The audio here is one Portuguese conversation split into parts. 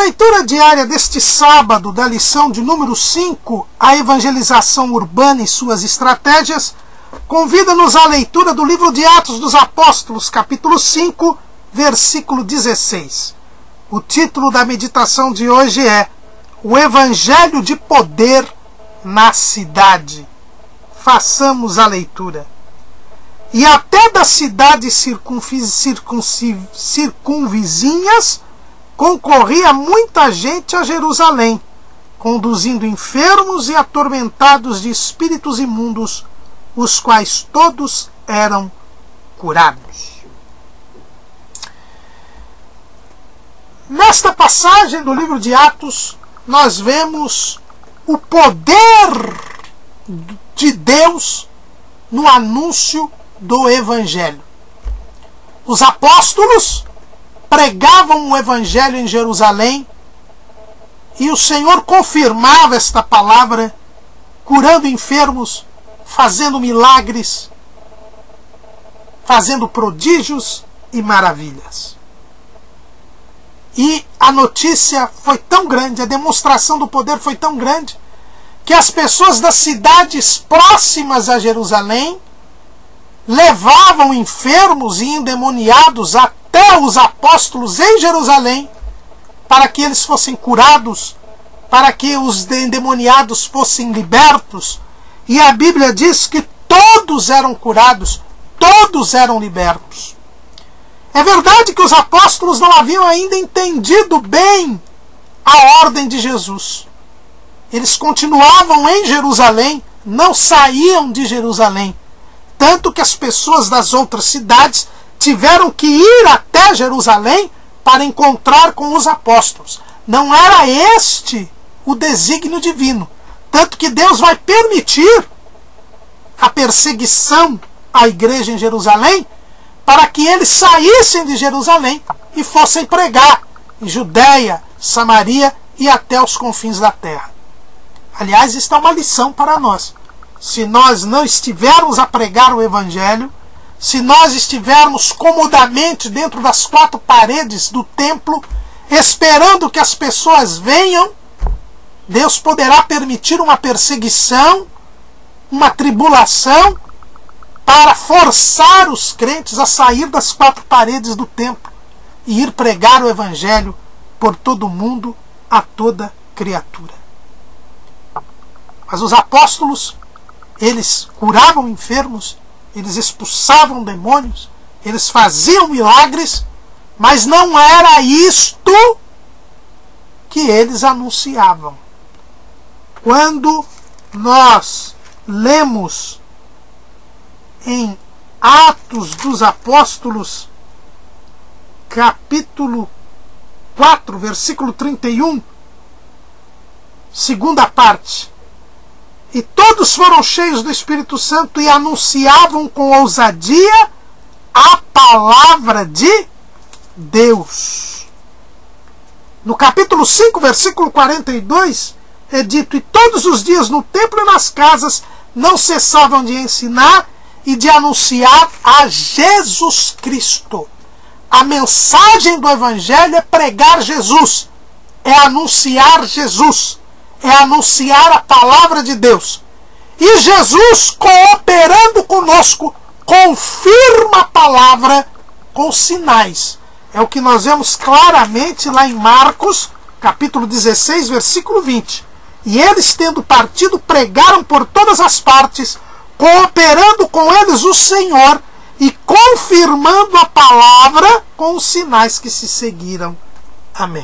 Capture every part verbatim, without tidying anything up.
leitura diária deste sábado da lição de número cinco, a evangelização urbana e suas estratégias, convida-nos à leitura do livro de Atos dos Apóstolos, capítulo cinco, versículo dezesseis. O título da meditação de hoje é O Evangelho de Poder na Cidade. Façamos a leitura. E até das cidades circunvizinhas concorria muita gente a Jerusalém, conduzindo enfermos e atormentados de espíritos imundos, os quais todos eram curados. Nesta passagem do livro de Atos, nós vemos o poder de Deus no anúncio do Evangelho. Os apóstolos pregavam o Evangelho em Jerusalém e o Senhor confirmava esta palavra, curando enfermos, fazendo milagres, fazendo prodígios e maravilhas. E a notícia foi tão grande, a demonstração do poder foi tão grande, que as pessoas das cidades próximas a Jerusalém levavam enfermos e endemoniados até os apóstolos em Jerusalém, para que eles fossem curados, para que os endemoniados fossem libertos. E a Bíblia diz que todos eram curados, todos eram libertos. É verdade que os apóstolos não haviam ainda entendido bem a ordem de Jesus. Eles continuavam em Jerusalém, não saíam de Jerusalém. Tanto que as pessoas das outras cidades tiveram que ir até Jerusalém para encontrar com os apóstolos. Não era este o desígnio divino. Tanto que Deus vai permitir a perseguição à igreja em Jerusalém para que eles saíssem de Jerusalém e fossem pregar em Judéia, Samaria e até os confins da terra. Aliás, isto é uma lição para nós. Se nós não estivermos a pregar o Evangelho, se nós estivermos comodamente dentro das quatro paredes do templo, esperando que as pessoas venham, Deus poderá permitir uma perseguição, uma tribulação, para forçar os crentes a sair das quatro paredes do templo e ir pregar o Evangelho por todo o mundo, a toda criatura. Mas os apóstolos, eles curavam enfermos, eles expulsavam demônios, eles faziam milagres, mas não era isto que eles anunciavam. Quando nós lemos em Atos dos Apóstolos, capítulo quatro, versículo trinta e um, segunda parte, e todos foram cheios do Espírito Santo e anunciavam com ousadia a palavra de Deus. No capítulo cinco, versículo quarenta e dois, é dito: e todos os dias no templo e nas casas não cessavam de ensinar e de anunciar a Jesus Cristo. A mensagem do Evangelho é pregar Jesus, é anunciar Jesus, é anunciar a palavra de Deus. E Jesus, cooperando conosco, confirma a palavra com sinais. É o que nós vemos claramente lá em Marcos, capítulo dezesseis, versículo vinte. E eles, tendo partido, pregaram por todas as partes, cooperando com eles o Senhor e confirmando a palavra com os sinais que se seguiram. Amém.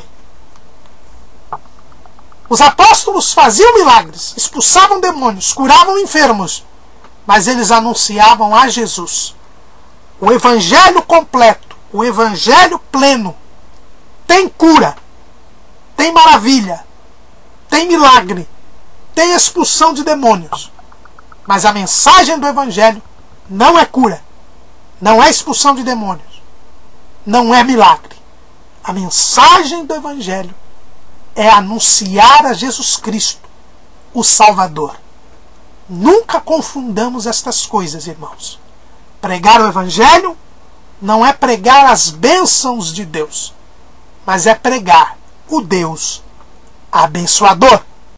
Os apóstolos faziam milagres, expulsavam demônios, curavam enfermos, mas eles anunciavam a Jesus. O Evangelho completo, o Evangelho pleno, tem cura, tem maravilha, tem milagre, tem expulsão de demônios. Mas a mensagem do Evangelho não é cura, não é expulsão de demônios, não é milagre. A mensagem do Evangelho é anunciar a Jesus Cristo, o Salvador. Nunca confundamos estas coisas, irmãos. Pregar o Evangelho não é pregar as bênçãos de Deus, mas é pregar o Deus abençoador.